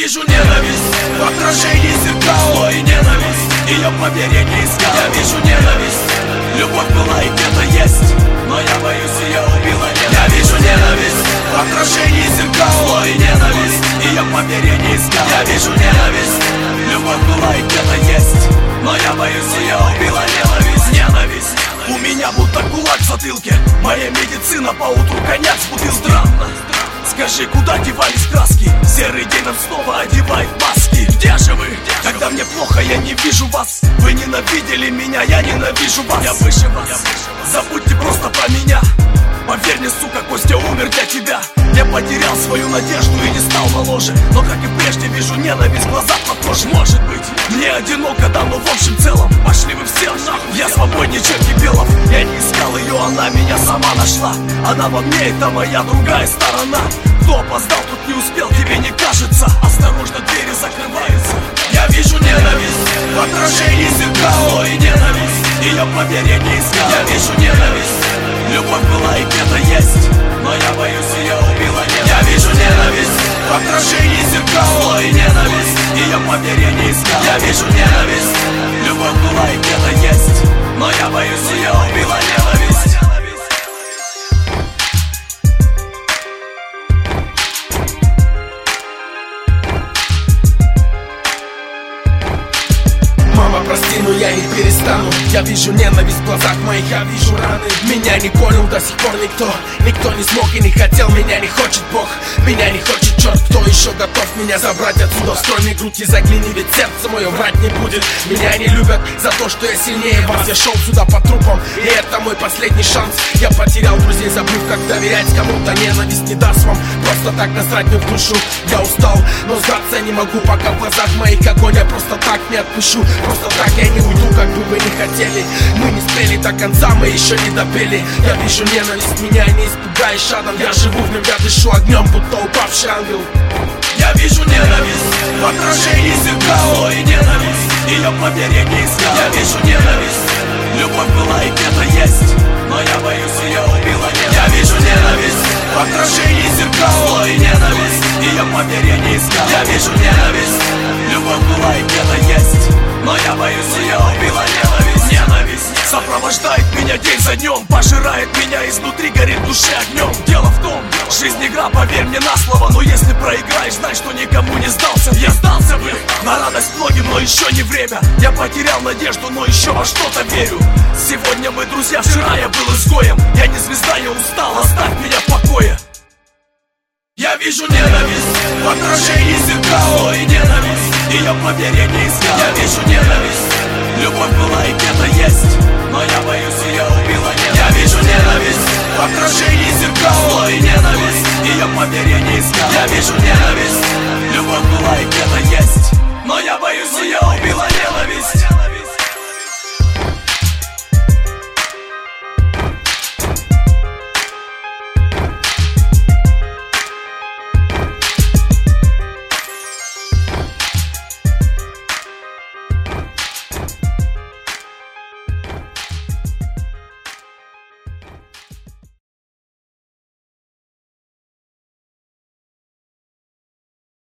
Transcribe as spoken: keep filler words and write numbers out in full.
вижу ненависть в отражении зеркал, зло и ненависть, ее поверье не искал. Я вижу ненависть, любовь была и где-то есть, но я боюсь, ее убила ненависть. Я вижу ненависть в отражении зеркал, зло и ненависть, ее поверье не искал. Я вижу ненависть, любовь была и где-то есть, но я боюсь, ее убила ненависть. Ненависть. У меня будто кулак в затылке, моя медицина поутру коньяк с бутылки. Странно. Скажи, куда девались краски? Серый день нам снова одевает маски. Где же вы? Когда мне плохо, я не вижу вас. Вы ненавидели меня, я ненавижу вас. Я выше вас. Забудьте просто про меня. Поверь мне, сука, Костя умер для тебя. Я потерял свою надежду и не стал моложе, но как и прежде вижу ненависть в глазах похожи. Может быть, мне одиноко, да, но в общем целом пошли вы все нахуй. Я свободнее, чем Кипелов. Я не искал ее, она меня сама нашла. Она во мне, это моя другая сторона. Кто опоздал, тут не успел, тебе не кажется? Осторожно, двери закрываются. Я вижу ненависть в отражении зеркал, зло и ненависть, ее поверье не искал. Я вижу ненависть, любовь была и где-то есть, но я боюсь, ее убила ненависть. Я вижу ненависть в отражении зеркал, зло и ненависть, ее поверье не искал. Я вижу ненависть, любовь была и где-то есть, но я боюсь, ее убила ненависть. Мама, прости, но я не перестану. Я вижу ненависть в глазах моих, я вижу раны. Меня не понял до сих пор никто. Никто не смог и не хотел, меня не хочет Бог. Меня не хочет черт, кто еще готов меня забрать отсюда? Вскрой мне грудь и загляни, ведь сердце мое врать не будет. Меня не любят за то, что я сильнее вас. Я шел сюда по трупам, и это мой последний шанс. Я потерял друзей, забыв, как доверять кому-то. Ненависть не даст вам просто так насрать мне в душу. Я устал, но сдаться не могу, пока в глазах моих огонь. Я просто так не отпущу. Просто так я не уйду, как бы вы не хотели. Мы не спели до конца, мы еще не допели. Я вижу ненависть, меня не испугаешь адом. Я живу в нем, я дышу огнем, будто упавший ангел. Я вижу ненависть в отражении зеркал, зло и ненависть, ее поверье не искал. Я вижу ненависть, любовь была и где-то есть, но я боюсь, ее убила ненависть. Я вижу ненависть в отражении зеркал, зло и ненависть, ее поверье не искал. Я вижу ненависть, любовь была и где-то есть, но я боюсь, ее убила ненависть. Ненависть сопровождает меня день за днем, пожирает меня изнутри, горит в душе огнем. Дело в том, жизнь игра, поверь мне на слово, но если проиграешь, знай, что никому не сдался. Я сдался бы на радость многим, но еще не время. Я потерял надежду, но еще во что-то верю. Сегодня мы друзья, вчера я был изгоем. Я не звезда, я устал, оставь меня в покое. Я вижу ненависть в отражении зеркал, зло и ненависть, ее поверье не искал. Я вижу ненависть, любовь была и где-то есть, но я боюсь, ее убила ненависть. Я вижу ненависть в отражении зеркал, зло и ненависть, ее поверье не искал. Я вижу ненависть.